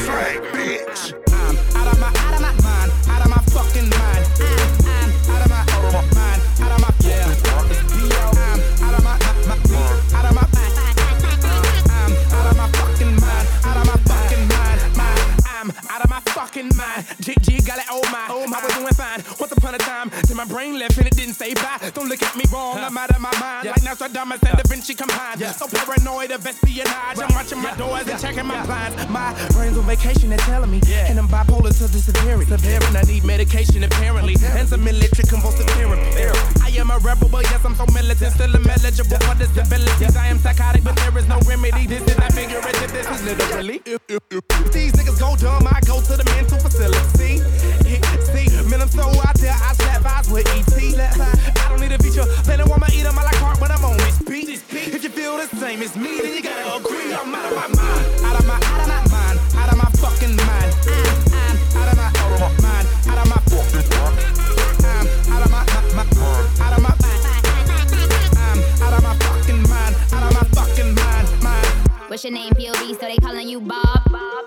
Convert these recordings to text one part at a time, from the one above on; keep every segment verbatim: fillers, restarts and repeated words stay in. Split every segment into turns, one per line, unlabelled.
drag, bitch.
I'm out of my, out of my mind, out of my fucking mind. I'm, I'm out of my, out of my mind, out of my yeah. It's B O. I'm out of my, my, my, out of my mind. I'm out of my fucking mind, out of my fucking mind, mind. I'm out of my fucking mind. G G got it, oh my, oh my, I was doing fine. Once upon a time, till my brain left and it didn't say bye. Don't look at me wrong, I'm out of my mind. Yeah. Like Nostradamus and Da Vinci combined. Yeah. So paranoid of espionage. I'm watching my doors and checking my blinds. My brain's on vacation, they're telling me. Yeah. And I'm bipolar to the severity. Severe and I need medication apparently. And some military convulsive therapy. I am a rebel, but yes, I'm so militant. Still eligible for disabilities. I am psychotic, but there is no remedy. This is not figurative, this is literally. If these niggas go dumb, I go to the mental facility. See, man, I'm so out there, I slap vibes with E T. I don't need a feature, they don't want my eat 'em I like heart, but I'm on this beat. If you feel the same as me, then you gotta agree. I'm out of my mind, out of my, out of my mind, out of my fucking mind. I'm, I'm out of my, out of my mind, out of my fucking mind. I'm out of my, my, my, out of my mind. I'm out of my fucking mind, out of my fucking mind, mind.
What's your name, P O V? So they calling you Bob.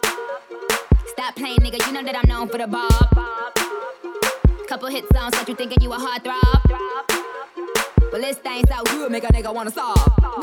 Stop playing, nigga. You know that I'm known for the Bob. Couple hit songs, got you thinking you a heartthrob. Well, this thing so good, make a nigga wanna stop.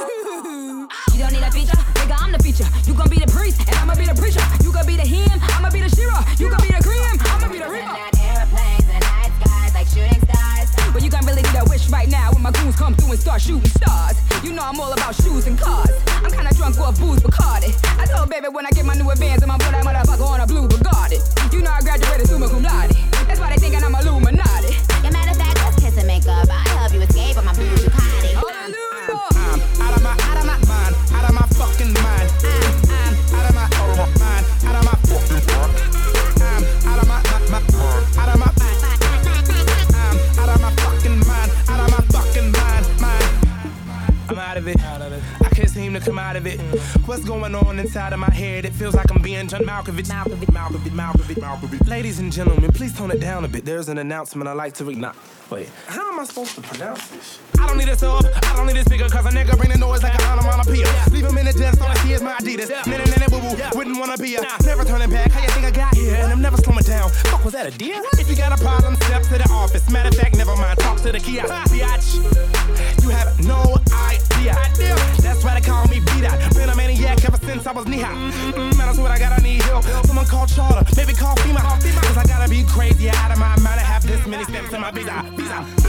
You don't need a feature, nigga, I'm the feature. You gon' be the priest, and I'ma be the preacher. You gon' be the him, I'ma be the Shira. You gon' be the cream, I'ma be the Reaper. Airplanes and night skies like shooting stars. But you gon' really need a wish right now when my goons come through and start shooting stars. You know I'm all about shoes and cars. I'm kinda drunk off booze Bacardi. I told baby when I get my new advance, I'ma put that motherfucker on a blue Bugatti. You know I graduated summa cum laude. That's why they thinking I'm Illuminati. As a matter of fact, let's kiss and make up. I help you escape on my blue Ducati.
Hallelujah. I'm out of my, out of my mind, out of my fucking mind. I'm, I'm out of my, out of my mind, out of my fucking mind. I'm out of my, my, my, out of my mind. I'm out of my fucking mind, out of my fucking mind, mind. I'm out of it. Out of it. I can't seem to come out of it. What's going on inside of my head? It feels like I'm being John Malkovich. Malkovich, Malkovich, Malkovich, Malkovich. Ladies and gentlemen, please tone it down a bit. There's an announcement I like to read. Nah, wait, how am I supposed to pronounce this? I don't need a sub, I don't need a speaker, cause a nigga bring the noise like an onomatopoeia. Leave him in the dust, all I see is my Adidas. Nana, nana, boo boo, wouldn't wanna be a. Never turning back, how you think I got here? And I'm never slowing down. Fuck, was that a deer? If you got a problem, step to the office. Matter of fact, never mind, talk to the kiosk. Biatch, you have no idea. That's why they call me B-Dot. Been a maniac ever since I was knee-high. Mm-mm, man, that's what I got, I need help. Someone call Charter, maybe call FEMA. Cause I gotta be crazy out of my mind. I have this many steps in my visa. Visa.